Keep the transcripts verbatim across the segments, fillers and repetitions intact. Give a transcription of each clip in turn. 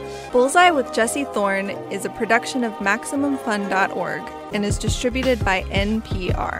Bullseye with Jesse Thorne is a production of Maximum Fun dot org and is distributed by N P R.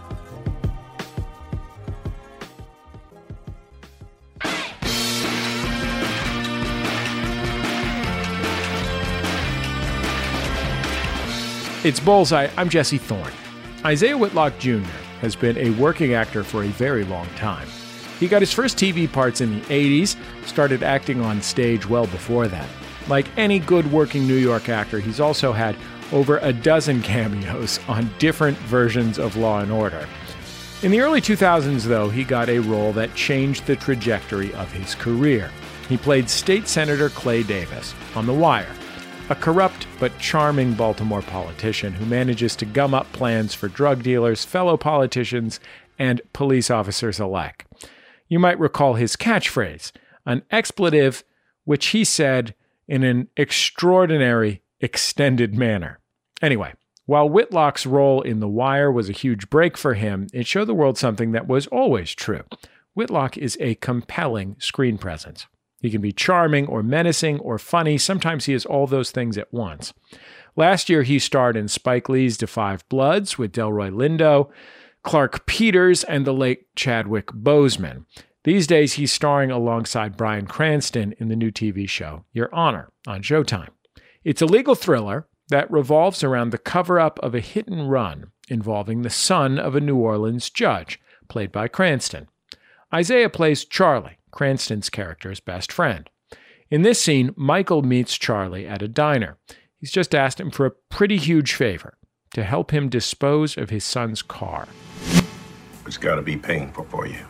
It's Bullseye. I'm Jesse Thorne. Isaiah Whitlock Junior has been a working actor for a very long time. He got his first T V parts in the eighties, started acting on stage well before that. Like any good working New York actor, he's also had over a dozen cameos on different versions of Law and Order. In the early two thousands, though, he got a role that changed the trajectory of his career. He played State Senator Clay Davis on The Wire, a corrupt but charming Baltimore politician who manages to gum up plans for drug dealers, fellow politicians, and police officers alike. You might recall his catchphrase, an expletive which he said in an extraordinary, extended manner. Anyway, while Whitlock's role in The Wire was a huge break for him, it showed the world something that was always true. Whitlock is a compelling screen presence. He can be charming or menacing or funny. Sometimes he is all those things at once. Last year, he starred in Spike Lee's Da Five Bloods with Delroy Lindo, Clark Peters, and the late Chadwick Boseman. These days, he's starring alongside Bryan Cranston in the new T V show Your Honor on Showtime. It's a legal thriller that revolves around the cover-up of a hit-and-run involving the son of a New Orleans judge, played by Cranston. Isaiah plays Charlie, Cranston's character's best friend. In this scene, Michael meets Charlie at a diner. He's just asked him for a pretty huge favor, to help him dispose of his son's car. It's got to be painful for you.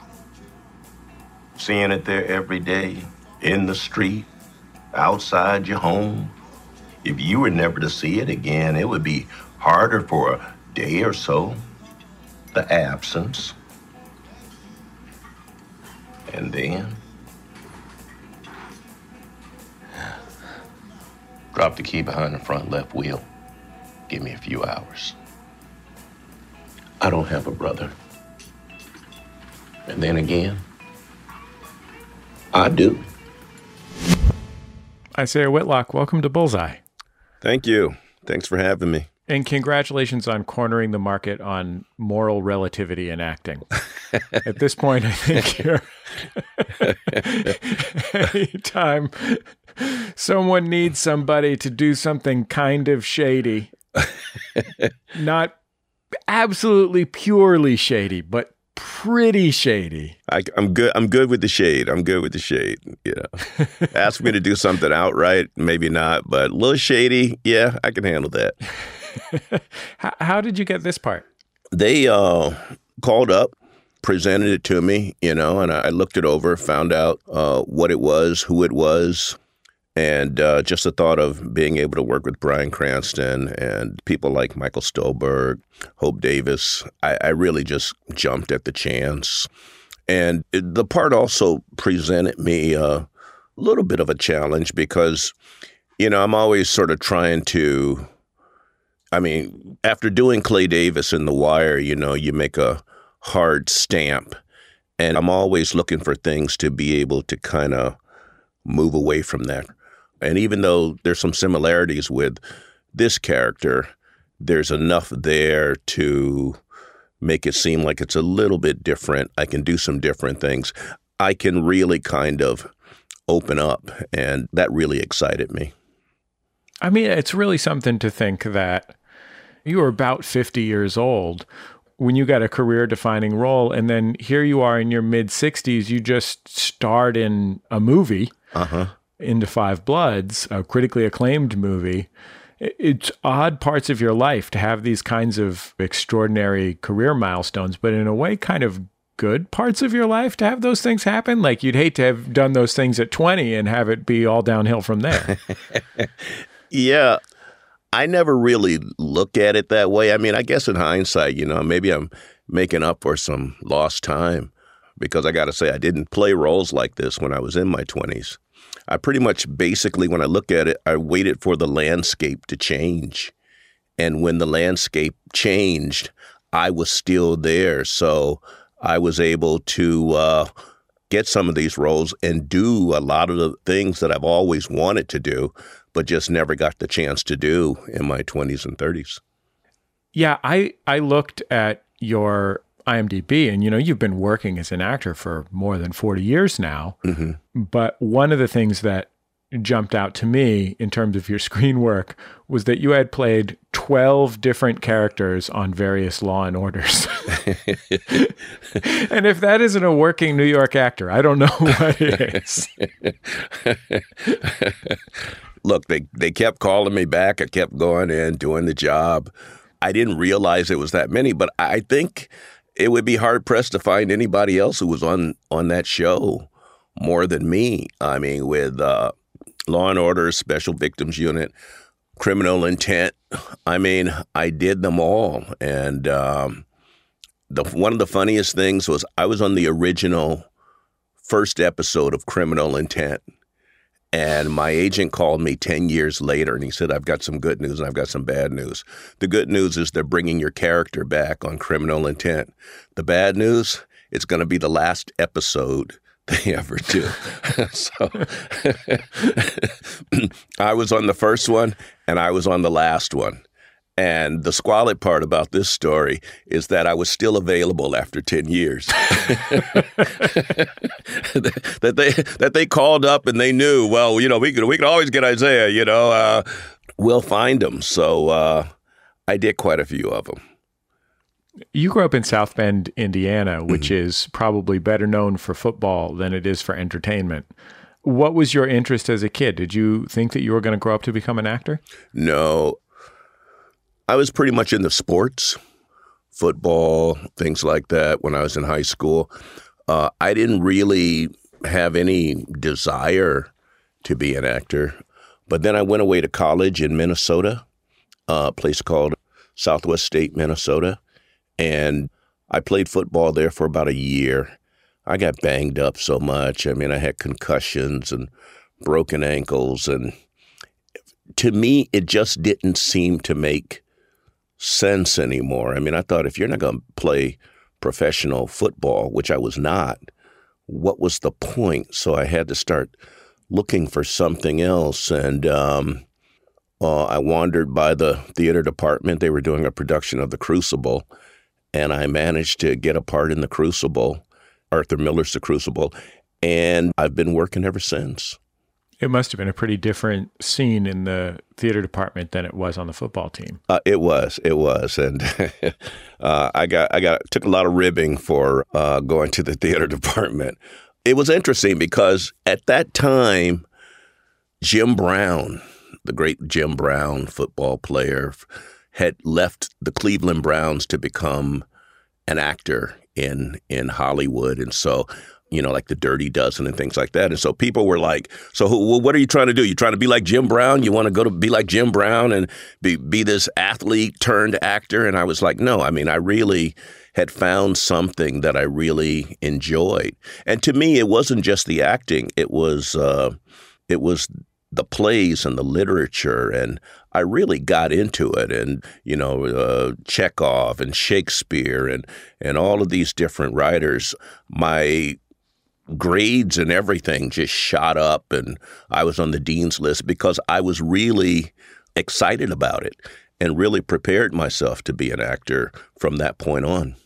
Seeing it there every day, in the street, outside your home. If you were never to see it again, it would be harder for a day or so. The absence. And then? Drop the key behind the front left wheel. Give me a few hours. I don't have a brother. And then again, I do. Isaiah Whitlock, welcome to Bullseye. Thank you. Thanks for having me. And congratulations on cornering the market on moral relativity in acting. At this point, I think you're anytime someone needs somebody to do something kind of shady, not absolutely purely shady, but pretty shady. I, I'm good. I'm good with the shade. I'm good with the shade. You know, ask me to do something outright, maybe not, but a little shady. Yeah, I can handle that. how, how did you get this part? They uh, called up, presented it to me, you know, and I looked it over, found out uh, what it was, who it was, and uh, just the thought of being able to work with Bryan Cranston and people like Michael Stolberg, Hope Davis, I, I really just jumped at the chance. And it, the part also presented me a little bit of a challenge because, you know, I'm always sort of trying to, I mean, after doing Clay Davis in The Wire, you know, you make a hard stamp. And I'm always looking for things to be able to kind of move away from that. And even though there's some similarities with this character, there's enough there to make it seem like it's a little bit different. I can do some different things. I can really kind of open up, and that really excited me. I mean, it's really something to think that you were about fifty years old when you got a career-defining role, and then here you are in your mid-sixties, you just starred in a movie, uh-huh. in Da Five Bloods, a critically acclaimed movie. It's odd parts of your life to have these kinds of extraordinary career milestones, but in a way kind of good parts of your life to have those things happen. Like you'd hate to have done those things at twenty and have it be all downhill from there. Yeah. I never really look at it that way. I mean, I guess in hindsight, you know, maybe I'm making up for some lost time because I got to say I didn't play roles like this when I was in my twenties. I pretty much basically, when I look at it, I waited for the landscape to change. And when the landscape changed, I was still there. So I was able to uh, get some of these roles and do a lot of the things that I've always wanted to do, but just never got the chance to do in my twenties and thirties. Yeah, I, I looked at your I M D B, and, you know, you've been working as an actor for more than forty years now. Mm-hmm. But one of the things that jumped out to me in terms of your screen work was that you had played twelve different characters on various Law and Orders. And if that isn't a working New York actor, I don't know what is. Look, they, they kept calling me back. I kept going in, doing the job. I didn't realize it was that many, but I think it would be hard-pressed to find anybody else who was on, on that show more than me. I mean, with uh, Law and Order, Special Victims Unit, Criminal Intent. I mean, I did them all. And um, the one of the funniest things was I was on the original first episode of Criminal Intent. And my agent called me ten years later, and he said, I've got some good news and I've got some bad news. The good news is they're bringing your character back on Criminal Intent. The bad news, it's going to be the last episode they ever do. So I was on the first one, and I was on the last one. And the squalid part about this story is that I was still available after ten years. that they that they called up and they knew, well, you know, we could we could always get Isaiah, you know, uh, we'll find him. So uh, I did quite a few of them. You grew up in South Bend, Indiana, which Mm-hmm. is probably better known for football than it is for entertainment. What was your interest as a kid? Did you think that you were going to grow up to become an actor? No. I was pretty much into sports, football, things like that when I was in high school. Uh, I didn't really have any desire to be an actor. But then I went away to college in Minnesota, a place called Southwest State, Minnesota. And I played football there for about a year. I got banged up so much. I mean, I had concussions and broken ankles. And to me, it just didn't seem to make sense anymore. I mean, I thought if you're not going to play professional football, which I was not, what was the point? So I had to start looking for something else. And um, uh, I wandered by the theater department. They were doing a production of The Crucible, and I managed to get a part in The Crucible, Arthur Miller's The Crucible, and I've been working ever since. It must have been a pretty different scene in the theater department than it was on the football team. Uh, it was, it was, and uh, I got, I got, took a lot of ribbing for uh, going to the theater department. It was interesting because at that time, Jim Brown, the great Jim Brown, football player, had left the Cleveland Browns to become an actor in in Hollywood, and so, you know, like the Dirty Dozen and things like that. And so people were like, so who, what are you trying to do? You trying to be like Jim Brown? You want to go to be like Jim Brown and be, be this athlete turned actor? And I was like, no, I mean, I really had found something that I really enjoyed. And to me, it wasn't just the acting. It was, uh, it was the plays and the literature. And I really got into it. And, you know, uh, Chekhov and Shakespeare and, and all of these different writers, my grades and everything just shot up, and I was on the dean's list because I was really excited about it and really prepared myself to be an actor from that point on.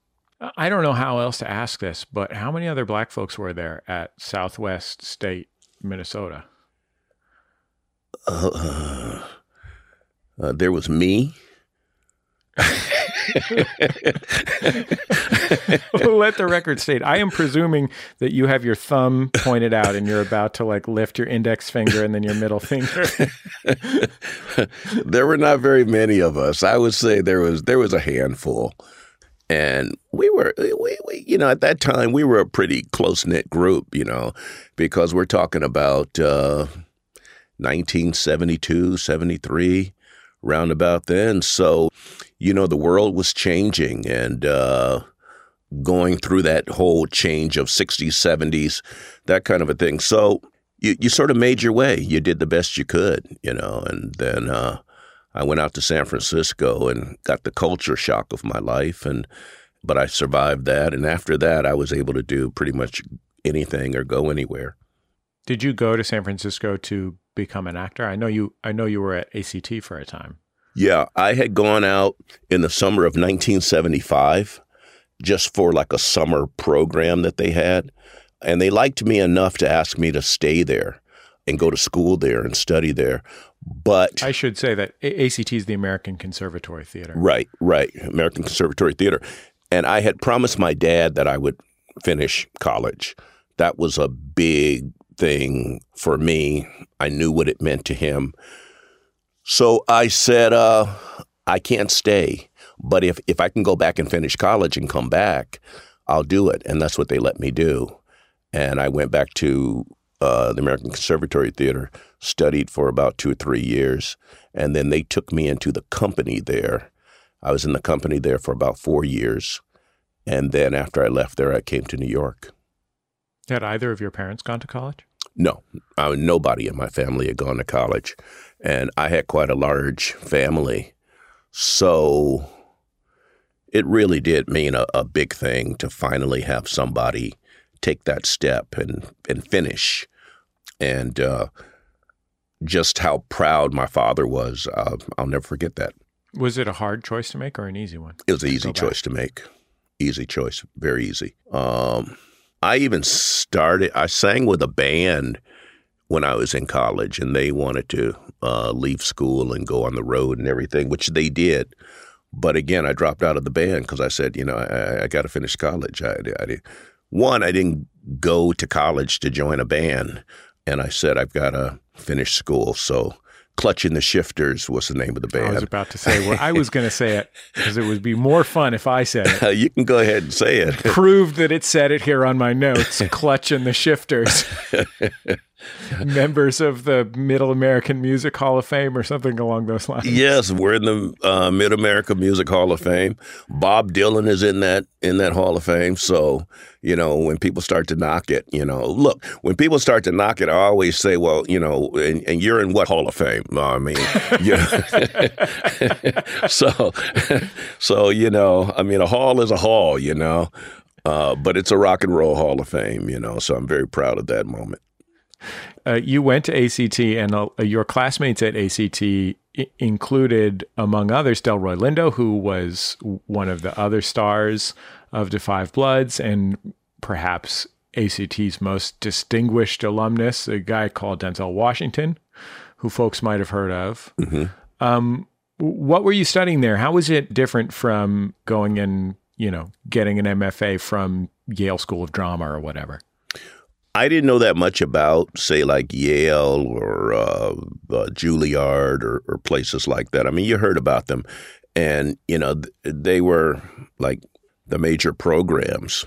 I don't know how else to ask this, but how many other black folks were there at Southwest State, Minnesota? Uh, uh, there was me. Let the record state, I am presuming that you have your thumb pointed out and you're about to like lift your index finger and then your middle finger. There were not very many of us. I would say there was there was a handful. And we were, we, we, you know, at that time, we were a pretty close-knit group, you know, because we're talking about uh, nineteen seventy-two, seventy-three, round about then. So, you know, the world was changing and uh, going through that whole change of sixties, seventies, that kind of a thing. So you, you sort of made your way. You did the best you could, you know, and then uh, I went out to San Francisco and got the culture shock of my life. And but I survived that. And after that, I was able to do pretty much anything or go anywhere. Did you go to San Francisco to become an actor? I know you I know you were at A C T for a time. Yeah, I had gone out in the summer of nineteen seventy-five just for like a summer program that they had. And they liked me enough to ask me to stay there and go to school there and study there. But I should say that A C T is the American Conservatory Theater. Right, right. American Conservatory Theater. And I had promised my dad that I would finish college. That was a big thing for me. I knew what it meant to him. So I said, uh, I can't stay. But if, if I can go back and finish college and come back, I'll do it. And that's what they let me do. And I went back to uh, the American Conservatory Theater, studied for about two or three years. And then they took me into the company there. I was in the company there for about four years. And then after I left there, I came to New York. Had either of your parents gone to college? No, uh, nobody in my family had gone to college. And I had quite a large family. So it really did mean a, a big thing to finally have somebody take that step and, and finish. And uh, just how proud my father was, uh, I'll never forget that. Was it a hard choice to make or an easy one? It was an easy choice to make. Easy choice, very easy. Um, I even started, I sang with a band when I was in college, and they wanted to uh, leave school and go on the road and everything, which they did. But again, I dropped out of the band because I said, you know, I, I got to finish college. I, I did. One, I didn't go to college to join a band, and I said, I've got to finish school. So Clutching the Shifters was the name of the band. I was about to say, well, I was going to say it because it would be more fun if I said it. You can go ahead and say it. Proved that it said it here on my notes, Clutching the Shifters. Members of the Middle American Music Hall of Fame or something along those lines. Yes, we're in the uh, Mid-America Music Hall of Fame. Bob Dylan is in that in that Hall of Fame. So, you know, when people start to knock it, you know, look, when people start to knock it, I always say, well, you know, and, and you're in what Hall of Fame? I mean, you know, so, so, you know, I mean, a hall is a hall, you know, uh, but it's a rock and roll Hall of Fame, you know, so I'm very proud of that moment. Uh, you went to A C T, and uh, your classmates at A C T I- included, among others, Delroy Lindo, who was one of the other stars of Da five Bloods, and perhaps A C T's most distinguished alumnus, a guy called Denzel Washington, who folks might have heard of. Mm-hmm. Um, what were you studying there? How was it different from going and, you know, getting an M F A from Yale School of Drama or whatever? I didn't know that much about, say, like Yale or uh, uh, Juilliard or, or places like that. I mean, you heard about them, and, you know, th- they were like the major programs.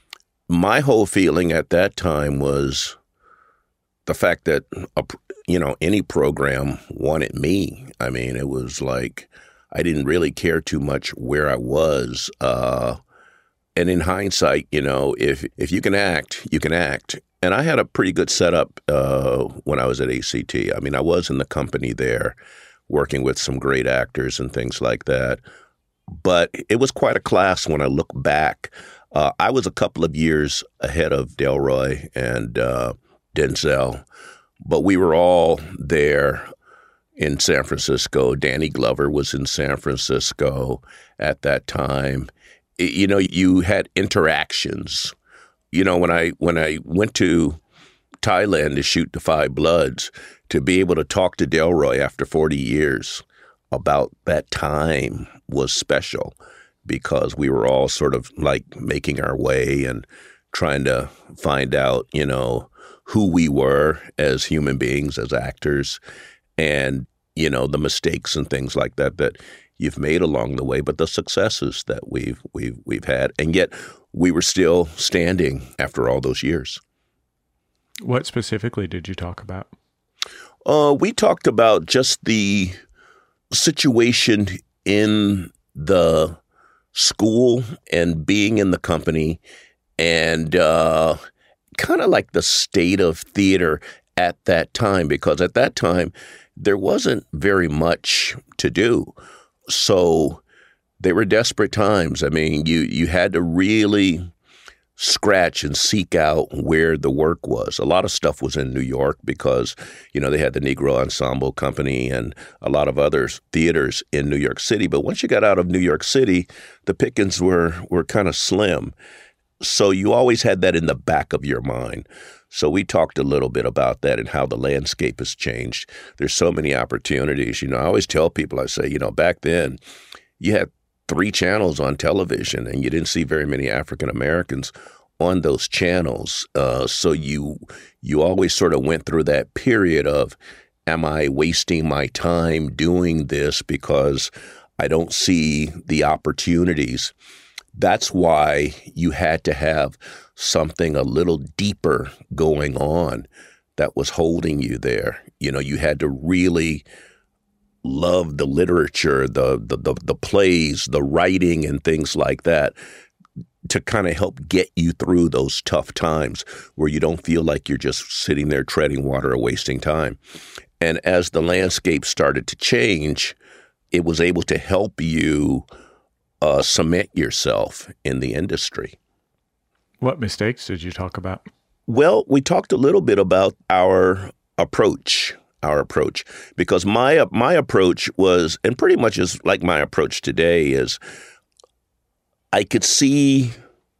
My whole feeling at that time was the fact that, a, you know, any program wanted me. I mean, it was like I didn't really care too much where I was. Uh, and in hindsight, you know, if if you can act, you can act. And I had a pretty good setup uh, when I was at A C T. I mean, I was in the company there working with some great actors and things like that. But it was quite a class when I look back. Uh, I was a couple of years ahead of Delroy and uh, Denzel, but we were all there in San Francisco. Danny Glover was in San Francisco at that time. It, you know, you had interactions. You know, when I when I went to Thailand to shoot Da five Bloods, to be able to talk to Delroy after forty years about that time was special because we were all sort of like making our way and trying to find out, you know, who we were as human beings, as actors, and, you know, the mistakes and things like that that you've made along the way, but the successes that we've we've we've had, and yet we were still standing after all those years. What specifically did you talk about? Uh, we talked about just the situation in the school and being in the company, and uh, kind of like the state of theater at that time, because at that time there wasn't very much to do. So they were desperate times. I mean, you you had to really scratch and seek out where the work was. A lot of stuff was in New York because, you know, they had the Negro Ensemble Company and a lot of other theaters in New York City. But once you got out of New York City, the pickings were, were kind of slim. So you always had that in the back of your mind. So we talked a little bit about that and how the landscape has changed. There's so many opportunities. You know, I always tell people, I say, you know, back then you had three channels on television and you didn't see very many African Americans on those channels. Uh, so you you always sort of went through that period of, am I wasting my time doing this because I don't see the opportunities? That's why you had to have something a little deeper going on that was holding you there. You know, you had to really love the literature, the the the, the plays, the writing and things like that to kind of help get you through those tough times where you don't feel like you're just sitting there treading water or wasting time. And as the landscape started to change, it was able to help you Uh, cement yourself in the industry. What mistakes did you talk about? Well, we talked a little bit about our approach, our approach, because my my approach was, and pretty much is like my approach today, is I could see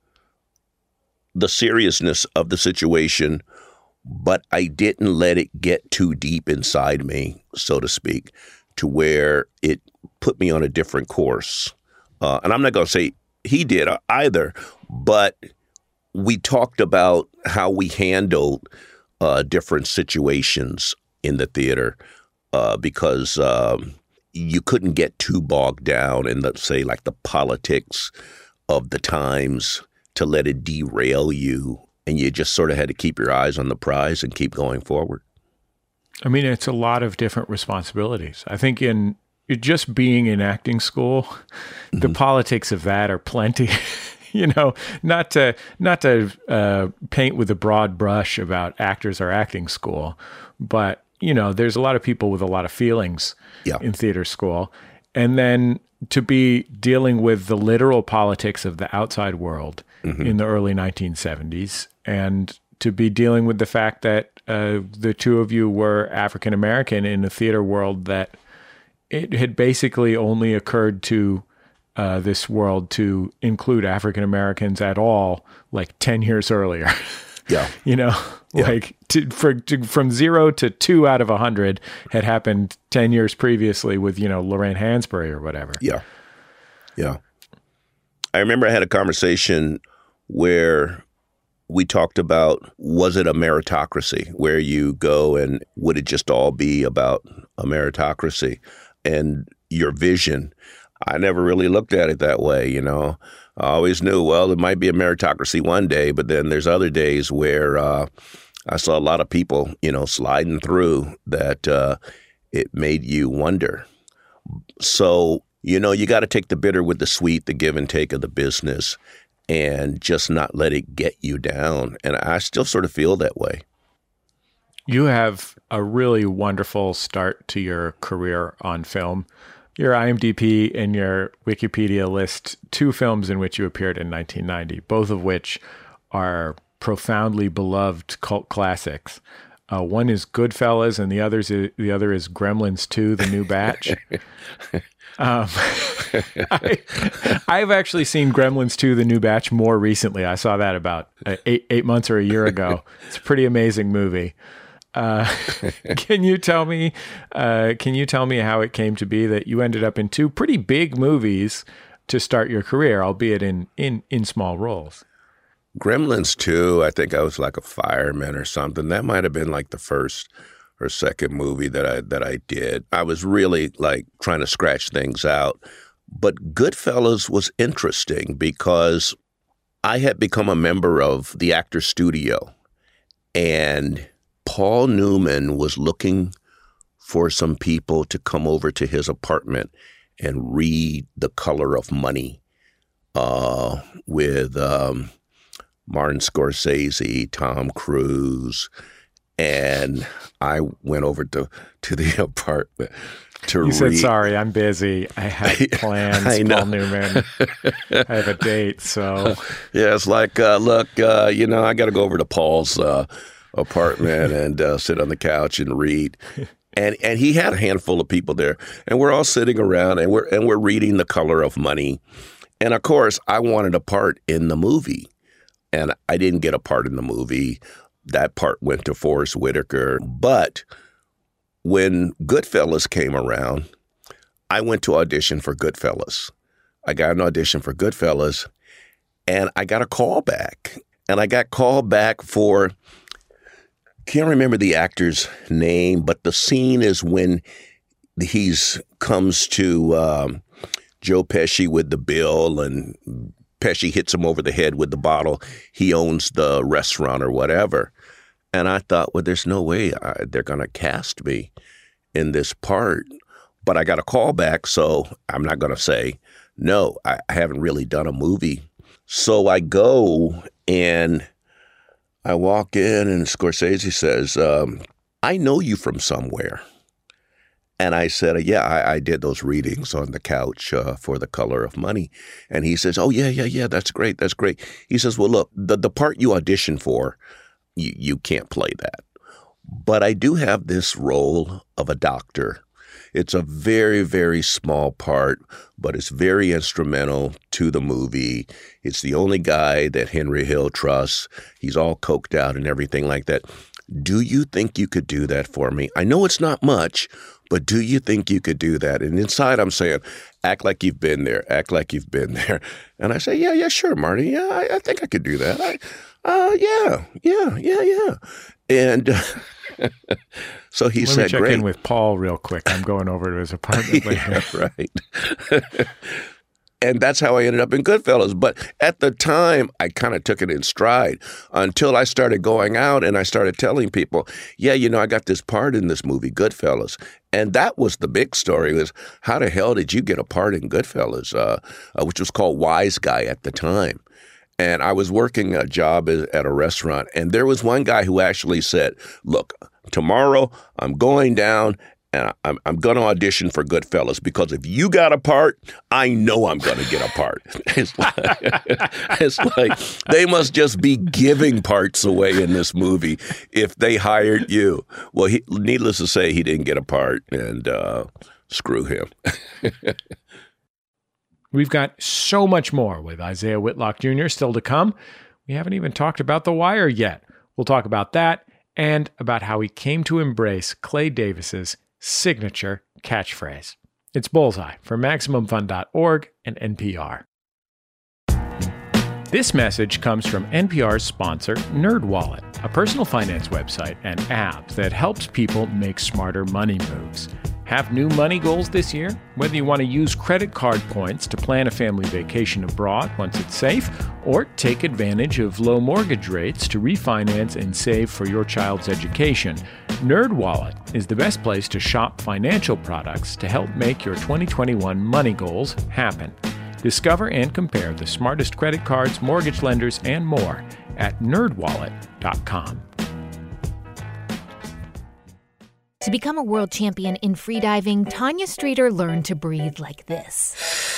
the seriousness of the situation, but I didn't let it get too deep inside me, so to speak, to where it put me on a different course. Uh, and I'm not going to say he did either, but we talked about how we handled uh, different situations in the theater uh, because um, you couldn't get too bogged down in, let's say, like the politics of the times to let it derail you. And you just sort of had to keep your eyes on the prize and keep going forward. I mean, it's a lot of different responsibilities. I think in just being in acting school, mm-hmm. the politics of that are plenty. You know, not to not to uh, paint with a broad brush about actors or acting school, but you know, there's a lot of people with a lot of feelings yeah. in theater school, and then to be dealing with the literal politics of the outside world mm-hmm. in the early nineteen seventies, and to be dealing with the fact that uh, the two of you were African American in a theater world that it had basically only occurred to uh, this world to include African Americans at all, like ten years earlier. Yeah. You know, yeah. like to, for, to, from zero to two out of a hundred had happened ten years previously with, you know, Lorraine Hansberry or whatever. Yeah. Yeah. I remember I had a conversation where we talked about, was it a meritocracy where you go and would it just all be about a meritocracy? And your vision, I never really looked at it that way, you know. I always knew, well, it might be a meritocracy one day, but then there's other days where uh, I saw a lot of people, you know, sliding through that uh, it made you wonder. So, you know, you got to take the bitter with the sweet, the give and take of the business, and just not let it get you down. And I still sort of feel that way. You have a really wonderful start to your career on film. Your I M D B and your Wikipedia list two films in which you appeared in nineteen ninety, both of which are profoundly beloved cult classics. Uh, one is Goodfellas, and the other's the other is Gremlins two: The New Batch. um, I, I've actually seen Gremlins two: The New Batch more recently. I saw that about eight eight months or a year ago. It's a pretty amazing movie. Uh, can you tell me, uh, can you tell me how it came to be that you ended up in two pretty big movies to start your career, albeit in, in, in small roles? Gremlins two, I think I was like a fireman or something. That might have been like the first or second movie that I, that I did. I was really like trying to scratch things out. But Goodfellas was interesting because I had become a member of the Actors Studio, and Paul Newman was looking for some people to come over to his apartment and read The Color of Money uh, with um, Martin Scorsese, Tom Cruise, And I went over to, to the apartment to you read. said, sorry, I'm busy. I have plans, I know. Paul Newman. I have a date, so. Yeah, it's like, uh, look, uh, you know, I got to go over to Paul's uh, apartment and uh, sit on the couch and read. And and he had a handful of people there, and we're all sitting around, and we're and we're reading The Color of Money. And of course, I wanted a part in the movie, and I didn't get a part in the movie. That part went to Forrest Whitaker. But when Goodfellas came around, I went to audition for Goodfellas. I got an audition for Goodfellas, and I got a call back. And I got called back for, can't remember the actor's name, but the scene is when he's comes to um, Joe Pesci with the bill, and Pesci hits him over the head with the bottle. He owns the restaurant or whatever. And I thought, well, there's no way I, they're going to cast me in this part. But I got a call back, so I'm not going to say, no, I, I haven't really done a movie. So I go and I walk in, and Scorsese says, um, I know you from somewhere. And I said, yeah, I, I did those readings on the couch uh, for The Color of Money. And he says, oh, yeah, yeah, yeah, that's great, that's great. He says, well, look, the, the part you auditioned for, you, you can't play that. But I do have this role of a doctor. It's a very, very small part, but it's very instrumental to the movie. It's the only guy that Henry Hill trusts. He's all coked out and everything like that. Do you think you could do that for me? I know it's not much, but do you think you could do that? And inside I'm saying, act like you've been there. Act like you've been there. And I say, yeah, yeah, sure, Marty. Yeah, I, I think I could do that. I, uh, yeah, yeah, yeah, yeah. And uh, so he Let said, me check great. in with Paul real quick. I'm going over to his apartment later. Yeah, right. And that's how I ended up in Goodfellas. But at the time, I kind of took it in stride until I started going out and I started telling people, yeah, you know, I got this part in this movie, Goodfellas. And that was the big story, was how the hell did you get a part in Goodfellas, uh, uh, which was called Wise Guy at the time. And I was working a job at a restaurant, and there was one guy who actually said, look, tomorrow I'm going down and I'm, I'm going to audition for Goodfellas, because if you got a part, I know I'm going to get a part. It's like, it's like they must just be giving parts away in this movie if they hired you. Well, he, needless to say, he didn't get a part, and uh, screw him. We've got so much more with Isaiah Whitlock Junior still to come. We haven't even talked about The Wire yet. We'll talk about that and about how he came to embrace Clay Davis's signature catchphrase. It's Bullseye from Maximum Fun dot org and N P R. This message comes from N P R's sponsor, NerdWallet, a personal finance website and app that helps people make smarter money moves. Have new money goals this year? Whether you want to use credit card points to plan a family vacation abroad once it's safe, or take advantage of low mortgage rates to refinance and save for your child's education, NerdWallet is the best place to shop financial products to help make your twenty twenty-one money goals happen. Discover and compare the smartest credit cards, mortgage lenders, and more at nerd wallet dot com. To become a world champion in freediving, Tanya Streeter learned to breathe like this.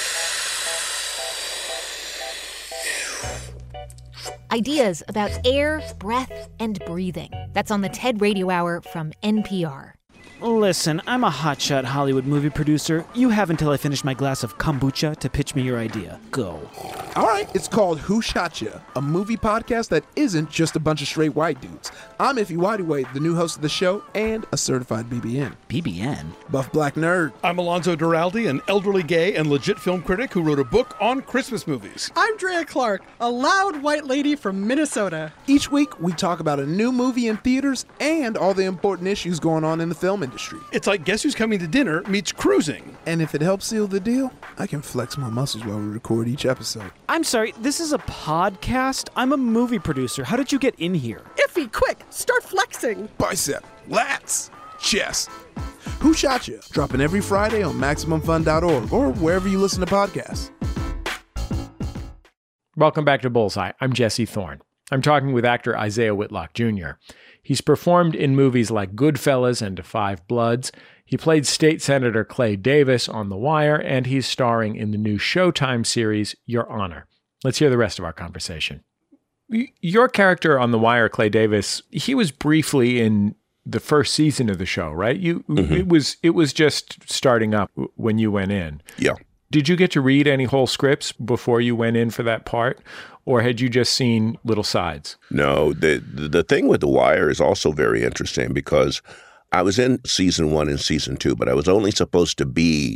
Ideas about air, breath, and breathing. That's on the TED Radio Hour from N P R. Listen, I'm a hotshot Hollywood movie producer. You have until I finish my glass of kombucha to pitch me your idea. Go. All right, it's called Who Shot Ya?, a movie podcast that isn't just a bunch of straight white dudes. I'm Ify Nwadiwe, the new host of the show and a certified B B N. B B N? Buff Black Nerd. I'm Alonzo Duralde, an elderly gay and legit film critic who wrote a book on Christmas movies. I'm Drea Clark, a loud white lady from Minnesota. Each week, we talk about a new movie in theaters and all the important issues going on in the film industry. It's like Guess Who's Coming to Dinner meets cruising. And if it helps seal the deal, I can flex my muscles while we record each episode. I'm sorry, this is a podcast? I'm a movie producer. How did you get in here? Ify, quick, start flexing. Bicep, lats, chest. Who Shot Ya? Dropping every Friday on Maximum Fun dot org or wherever you listen to podcasts. Welcome back to Bullseye. I'm Jesse Thorne. I'm talking with actor Isaiah Whitlock Junior He's performed in movies like Goodfellas and To Five Bloods. He played State Senator Clay Davis on The Wire, and he's starring in the new Showtime series, Your Honor. Let's hear the rest of our conversation. Your character on The Wire, Clay Davis, he was briefly in the first season of the show, right? You, mm-hmm. It was it was just starting up when you went in. Yeah. Did you get to read any whole scripts before you went in for that part? Or had you just seen little sides? No, the the thing with The Wire is also very interesting because I was in season one and season two, but I was only supposed to be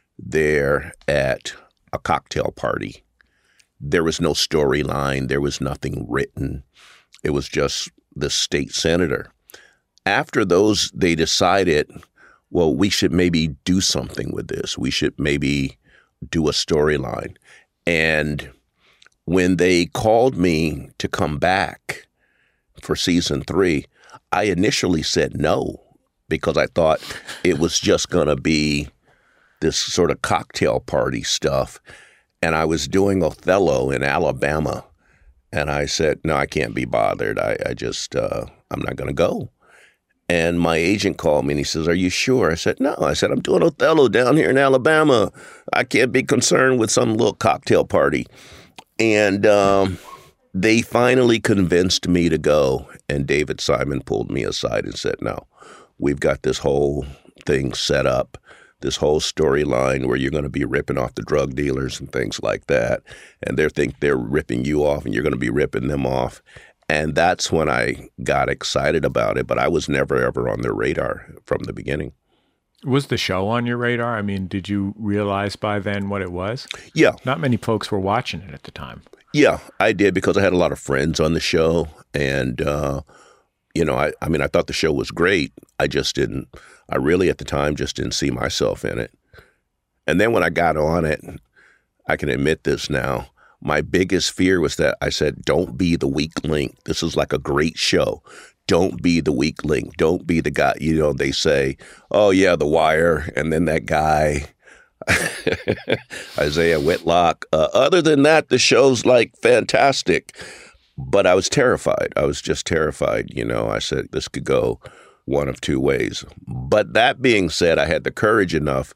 there at a cocktail party. There was no storyline. There was nothing written. It was just the state senator. After those, they decided, well, we should maybe do something with this. We should maybe do a storyline. And when they called me to come back for season three, I initially said no because I thought it was just going to be this sort of cocktail party stuff. And I was doing Othello in Alabama. And I said, no, I can't be bothered. I, I just, uh, I'm not going to go. And my agent called me and he says, are you sure? I said, no. I said, I'm doing Othello down here in Alabama. I can't be concerned with some little cocktail party. And um, they finally convinced me to go. And David Simon pulled me aside and said, no, we've got this whole thing set up, this whole storyline where you're going to be ripping off the drug dealers and things like that. And they think they're ripping you off and you're going to be ripping them off. And that's when I got excited about it. But I was never, ever on their radar from the beginning. Was the show on your radar? I mean, did you realize by then what it was? Yeah. Not many folks were watching it at the time. Yeah, I did because I had a lot of friends on the show. And, uh, you know, I, I mean, I thought the show was great. I just didn't, I really at the time just didn't see myself in it. And then when I got on it, I can admit this now, my biggest fear was that I said, don't be the weak link. This is like a great show. Don't be the weak link. Don't be the guy, you know, they say, oh, yeah, The Wire. And then that guy, Isaiah Whitlock. Uh, other than that, the show's like fantastic. But I was terrified. I was just terrified. You know, I said this could go one of two ways. But that being said, I had the courage enough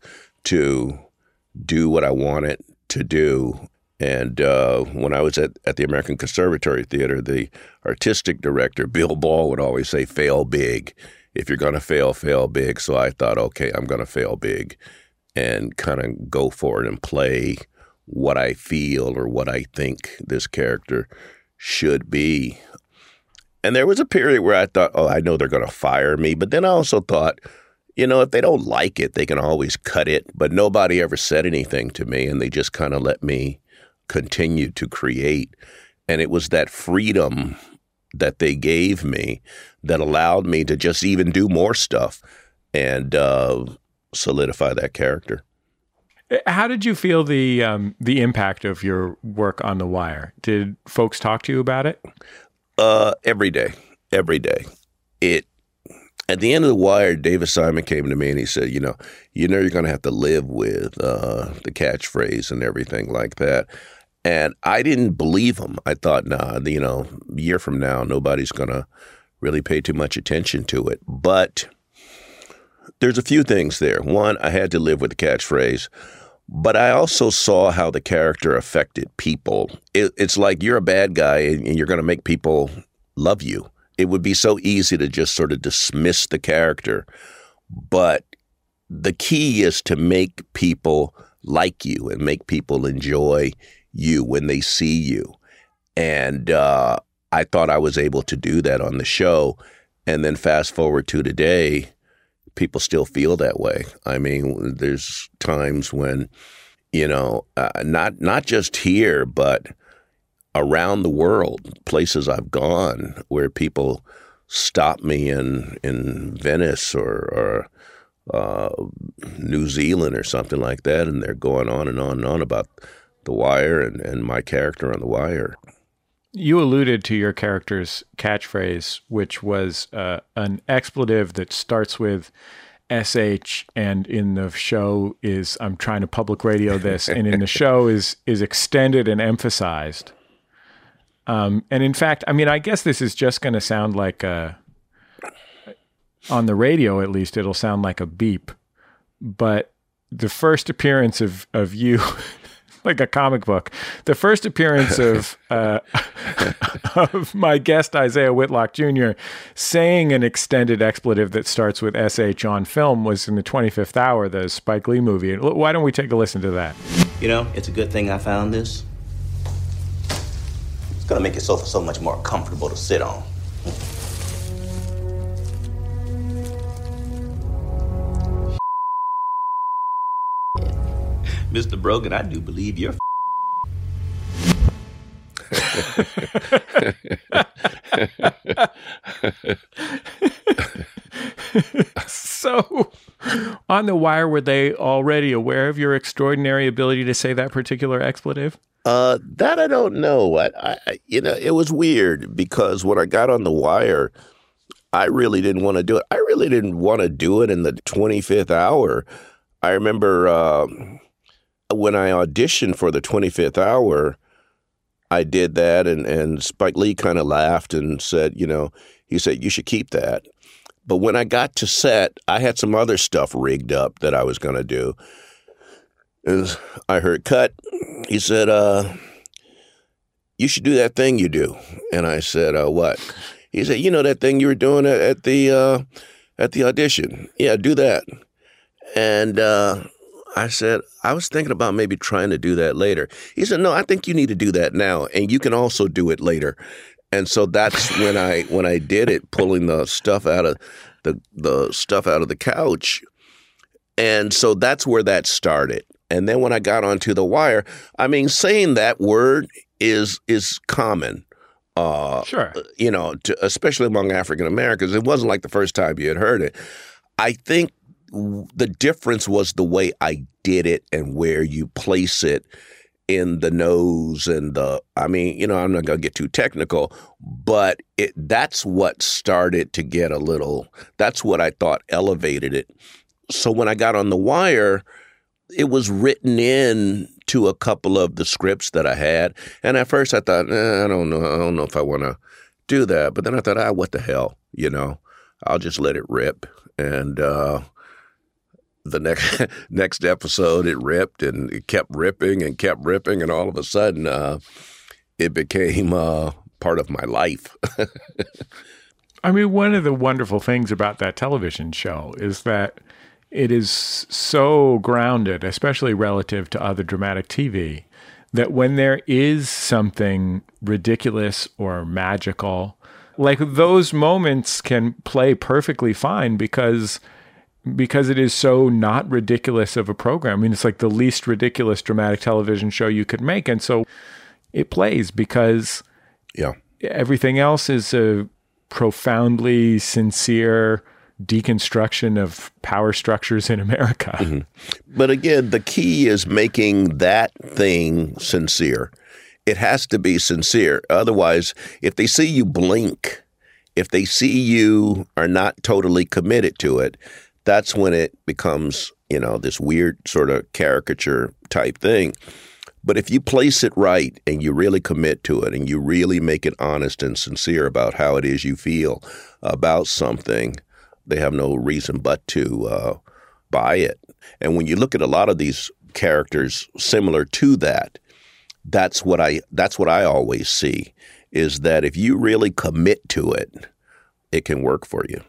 to do what I wanted to do. And uh, when I was at, at the American Conservatory Theater, the artistic director, Bill Ball, would always say, fail big. If you're going to fail, fail big. So I thought, okay, I'm going to fail big and kind of go for it and play what I feel or what I think this character should be. And there was a period where I thought, oh, I know they're going to fire me. But then I also thought, you know, if they don't like it, they can always cut it. But nobody ever said anything to me, and they just kind of let me continue to create. And it was that freedom that they gave me that allowed me to just even do more stuff and uh, solidify that character. How did you feel the um, the impact of your work on The Wire? Did folks talk to you about it? Uh, every day, every day. It at the end of The Wire, David Simon came to me and he said, you know, you know, you're going to have to live with uh, the catchphrase and everything like that. And I didn't believe him. I thought, nah, you know, a year from now, nobody's going to really pay too much attention to it. But there's a few things there. One, I had to live with the catchphrase, but I also saw how the character affected people. It, it's like you're a bad guy and you're going to make people love you. It would be so easy to just sort of dismiss the character. But the key is to make people like you and make people enjoy you when they see you. And uh, I thought I was able to do that on the show. And then fast forward to today, people still feel that way. I mean, there's times when, you know, uh, not not just here, but around the world, places I've gone where people stop me in, in Venice or, or uh, New Zealand or something like that, and they're going on and on and on about The Wire and, and my character on The Wire. You alluded to your character's catchphrase, which was uh, an expletive that starts with S H, and in the show is, I'm trying to public radio this, and in the show is is extended and emphasized. Um, and in fact, I mean, I guess this is just going to sound like a, on the radio at least, it'll sound like a beep. But the first appearance of, of you, like a comic book, the first appearance of uh, of my guest, Isaiah Whitlock Junior, saying an extended expletive that starts with S H on film was in the twenty-fifth Hour, the Spike Lee movie. Why don't we take a listen to that? You know, it's a good thing I found this. It's gonna make your sofa so much more comfortable to sit on. Mister Brogan, I do believe you're So, on The Wire, were they already aware of your extraordinary ability to say that particular expletive? Uh, that I don't know. I, I, you know, it was weird because when I got on The Wire, I really didn't want to do it. I really didn't want to do it in the twenty-fifth Hour. I remember uh, when I auditioned for the twenty-fifth Hour, I did that, and, and Spike Lee kind of laughed and said, you know, he said, you should keep that. But when I got to set, I had some other stuff rigged up that I was going to do. And I heard cut. He said, uh, you should do that thing you do. And I said, uh, what? He said, you know that thing you were doing at, at the uh, at the audition? Yeah, do that. And uh, I said, I was thinking about maybe trying to do that later. He said, no, I think you need to do that now, and you can also do it later. And so that's when I when I did it, pulling the stuff out of the the stuff out of the couch. And so that's where that started. And then when I got onto The Wire, I mean, saying that word is is common. Uh, sure. You know, to, especially among African Americans. It wasn't like the first time you had heard it. I think the difference was the way I did it and where you place it in the nose and the, I mean, you know, I'm not going to get too technical, but it that's what started to get a little, that's what I thought elevated it. So when I got on The Wire, it was written in to a couple of the scripts that I had. And at first I thought, eh, I don't know, I don't know if I want to do that. But then I thought, ah, what the hell, you know, I'll just let it rip. And, uh, The next next episode, it ripped and it kept ripping and kept ripping. And all of a sudden, uh, it became uh, part of my life. I mean, one of the wonderful things about that television show is that it is so grounded, especially relative to other dramatic T V, that when there is something ridiculous or magical, like those moments can play perfectly fine because... because it is so not ridiculous of a program. I mean, it's like the least ridiculous dramatic television show you could make. And so it plays because yeah, everything else is a profoundly sincere deconstruction of power structures in America. Mm-hmm. But again, the key is making that thing sincere. It has to be sincere. Otherwise, if they see you blink, if they see you are not totally committed to it, that's when it becomes, you know, this weird sort of caricature type thing. But if you place it right and you really commit to it and you really make it honest and sincere about how it is you feel about something, they have no reason but to uh, buy it. And when you look at a lot of these characters similar to that, that's what I that's what I always see, is that if you really commit to it, it can work for you.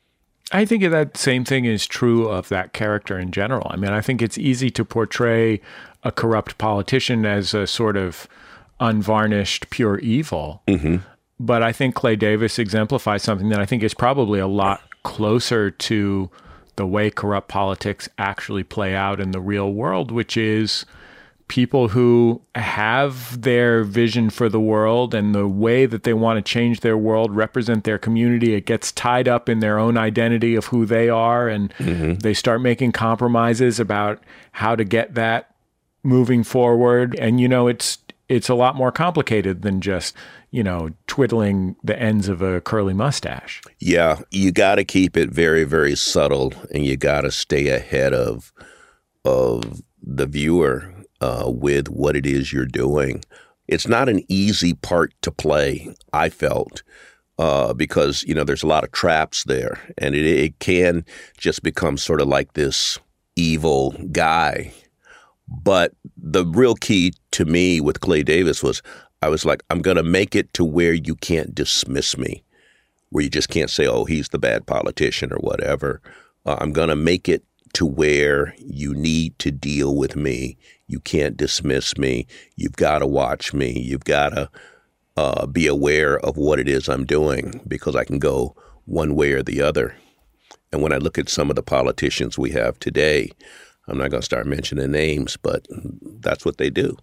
I think that same thing is true of that character in general. I mean, I think it's easy to portray a corrupt politician as a sort of unvarnished, pure evil. Mm-hmm. But I think Clay Davis exemplifies something that I think is probably a lot closer to the way corrupt politics actually play out in the real world, which is people who have their vision for the world and the way that they want to change their world, represent their community. It gets tied up in their own identity of who they are, and mm-hmm. they start making compromises about how to get that moving forward. And, you know, it's it's a lot more complicated than just, you know, twiddling the ends of a curly mustache. Yeah, you got to keep it very, very subtle, and you got to stay ahead of of the viewer uh, with what it is you're doing. it's not an easy part to play, I felt, uh, because, you know, there's a lot of traps there. And it, it can just become sort of like this evil guy. But the real key to me with Clay Davis was I was like, I'm going to make it to where you can't dismiss me, where you just can't say, oh, he's the bad politician or whatever. Uh, I'm going to make it to where you need to deal with me. You can't dismiss me. You've got to watch me. You've got to uh, be aware of what it is I'm doing, because I can go one way or the other. And when I look at some of the politicians we have today, I'm not going to start mentioning names, but that's what they do.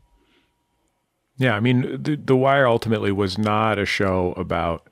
Yeah, I mean, The, the Wire ultimately was not a show about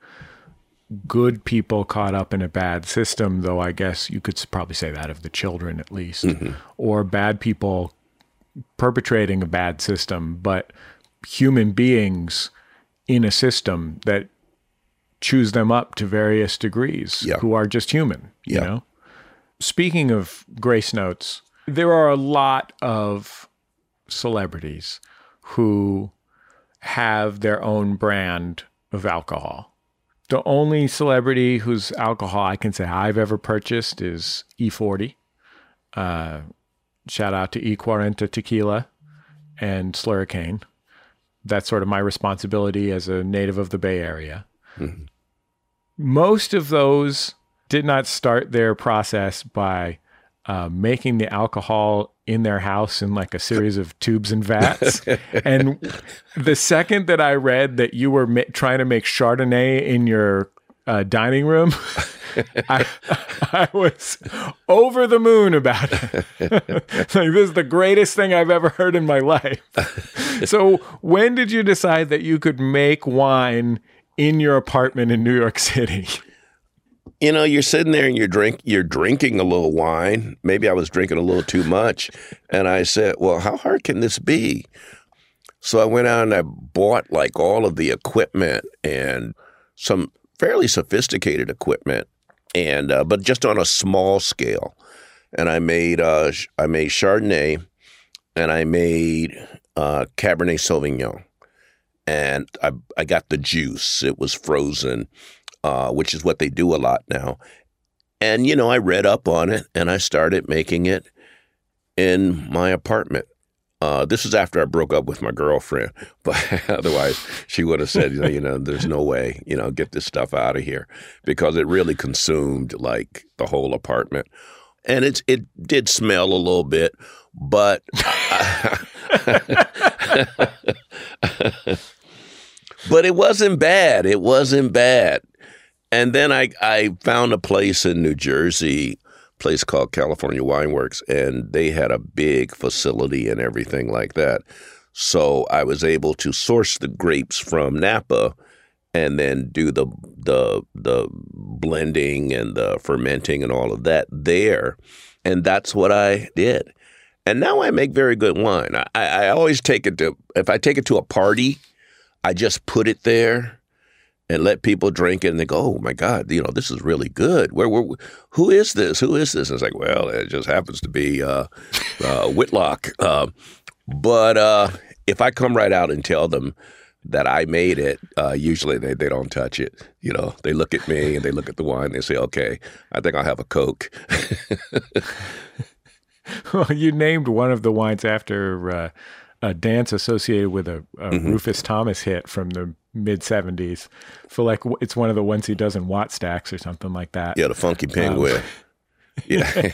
good people caught up in a bad system, though I guess you could probably say that of The Children at least, mm-hmm. or bad people perpetrating a bad system, but human beings in a system that chews them up to various degrees, yeah. who are just human, you yeah. know? Speaking of Grace Notes, there are a lot of celebrities who have their own brand of alcohol. The only celebrity whose alcohol I can say I've ever purchased is E forty. Uh, shout out to E forty Tequila and Slurricane. That's sort of my responsibility as a native of the Bay Area. Mm-hmm. Most of those did not start their process by uh, making the alcohol in their house in like a series of tubes and vats. And the second that I read that you were ma- trying to make Chardonnay in your uh, dining room, I, I was over the moon about it. Like, this is the greatest thing I've ever heard in my life. So when did you decide that you could make wine in your apartment in New York City? You know, you're sitting there and you're drink, you're drinking a little wine. Maybe I was drinking a little too much. And I said, well, how hard can this be? So I went out and I bought like all of the equipment and some fairly sophisticated equipment, and uh, but just on a small scale. And I made uh, I made Chardonnay, and I made uh, Cabernet Sauvignon, and I I got the juice. It was frozen. Uh, which is what they do a lot now. And, you know, I read up on it and I started making it in my apartment. Uh, this is after I broke up with my girlfriend, but otherwise she would have said, you know, there's no way, you know, get this stuff out of here, because it really consumed like the whole apartment. And it's, it did smell a little bit, but but it wasn't bad. It wasn't bad. And then I, I found a place in New Jersey, a place called California Wine Works, and they had a big facility and everything like that. So I was able to source the grapes from Napa and then do the the the blending and the fermenting and all of that there. And that's what I did. And now I make very good wine. I, I always take it to, if I take it to a party, I just put it there and let people drink it, and they go, oh, my God, you know, this is really good. Where, where, who is this? Who is this? And it's like, well, it just happens to be uh, uh, Whitlock. Uh, but uh, if I come right out and tell them that I made it, uh, usually they, they don't touch it. You know, they look at me and they look at the wine and they say, okay, I think I'll have a Coke. Well, you named one of the wines after uh, a dance associated with a, a mm-hmm. Rufus Thomas hit from the mid seventies. For like, it's one of the ones he does in Watt Stacks or something like that. Yeah, the Funky Penguin. Um, yeah.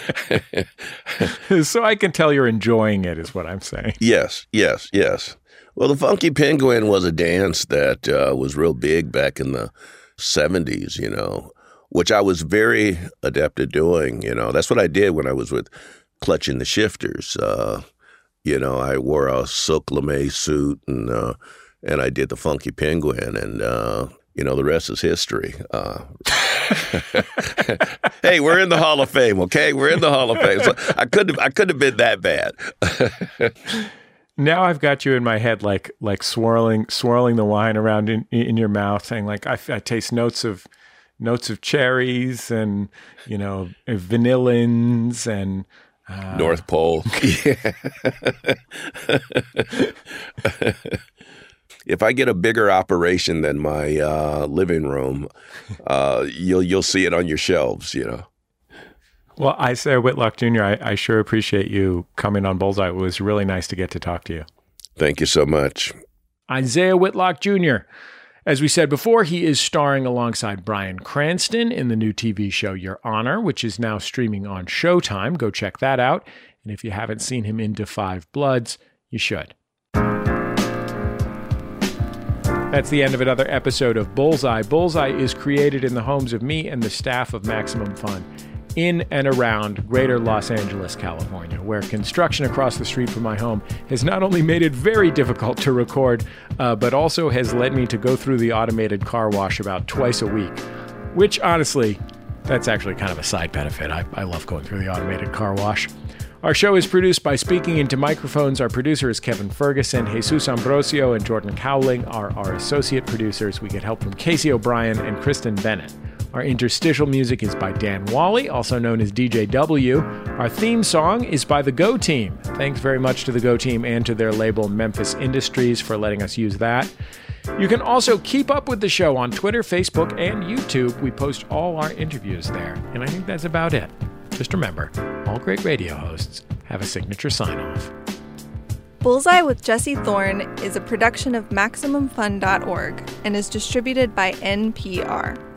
So I can tell you're enjoying it, is what I'm saying. Yes, yes, yes. Well, the Funky Penguin was a dance that uh, was real big back in the seventies, you know, which I was very adept at doing. You know, that's what I did when I was with Clutching the Shifters. Uh, you know, I wore a silk lame suit and uh, and I did the Funky Penguin, and uh, you know, the rest is history. Uh, hey, we're in the Hall of Fame, okay? We're in the Hall of Fame. So I couldn't I couldn't have been that bad. Now I've got you in my head, like like swirling swirling the wine around in in your mouth, saying like I, I taste notes of notes of cherries and, you know, vanillins and Uh, North Pole. If I get a bigger operation than my uh, living room, uh, you'll you'll see it on your shelves, you know. Well, Isaiah Whitlock Junior, I, I sure appreciate you coming on Bullseye. It was really nice to get to talk to you. Thank you so much. Isaiah Whitlock Junior As we said before, he is starring alongside Bryan Cranston in the new T V show Your Honor, which is now streaming on Showtime. Go check that out. And if you haven't seen him in Da Five Bloods, you should. That's the end of another episode of Bullseye. Bullseye is created in the homes of me and the staff of Maximum Fun in and around greater Los Angeles, California, where construction across the street from my home has not only made it very difficult to record, uh, but also has led me to go through the automated car wash about twice a week, which honestly, that's actually kind of a side benefit. I, I love going through the automated car wash. Our show is produced by Speaking Into Microphones. Our producer is Kevin Ferguson. Jesus Ambrosio and Jordan Cowling are our associate producers. We get help from Casey O'Brien and Kristen Bennett. Our interstitial music is by Dan Wally, also known as D J W. Our theme song is by the Go Team. Thanks very much to the Go Team and to their label Memphis Industries for letting us use that. You can also keep up with the show on Twitter, Facebook, and YouTube. We post all our interviews there. And I think that's about it. Just remember, all great radio hosts have a signature sign-off. Bullseye with Jesse Thorne is a production of Maximum Fun dot org and is distributed by N P R.